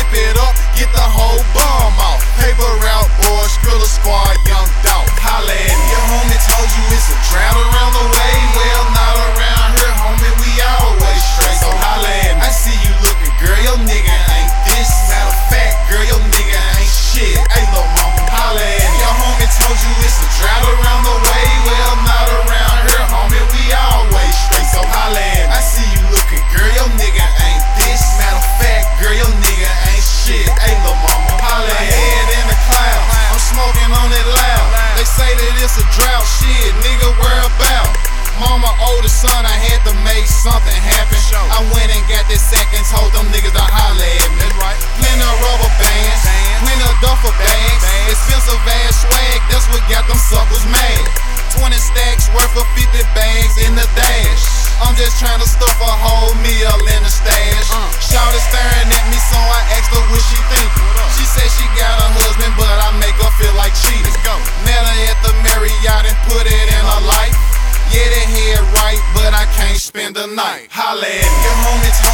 wrap it up, get the whole bum off. Paper route, boys, Skrilla Squad, Young Dog. Holla at me. Your homie told you it's a drought around the way. Well, not around here, homie, we always straight. So holla at me. I see you looking, girl, your nigga ain't this. Matter of fact, girl, your nigga ain't shit. Hey, lil' mama, holla at me. Your homie told you it's a drought around the way. Well, not around here, homie, we always straight. So holla at me. I see you looking, girl, your nigga ain't this. Matter of fact, girl, your nigga ain't shit. Hey, lil' mama, holla at me. Head in the clouds, I'm smoking on it loud. They say that it's a drought, shit, nigga, where about? Mama oldest son, I had to make something happen. I went and got this sack and told them niggas to holla at me. Plenty of rubber bands, plenty of duffel bags, expensive ass swag, that's what got them suckers mad. 20 stacks worth of 50 bags in the dash. I'm just trying to stuff a whole meal in the stash. Shawty staring at me, so I asked her what she thinking. She said she got a husband, but I make her feel like cheating. Met her at the Marriott and put it in her life. Yeah, they head right, but I can't spend the night. Holla at me. Your homie